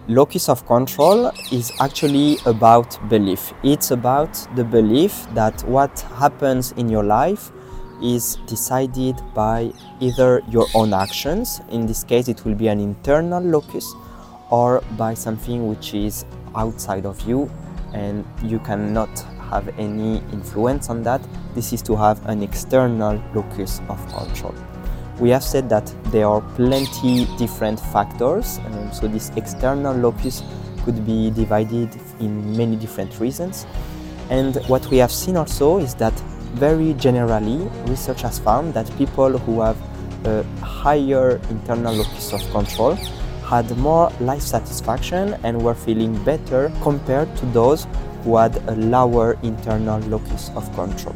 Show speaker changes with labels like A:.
A: Locus of control is actually about belief. It's about the belief that what happens in your life is decided by either your own actions, in this case it will be an internal locus, or by something which is outside of you and you cannot have any influence on that. This is to have an external locus of control. We have said that there are plenty different factors, so this external locus could be divided in many different reasons. And what we have seen also is that very generally, research has found that people who have a higher internal locus of control had more life satisfaction and were feeling better compared to those who had a lower internal locus of control.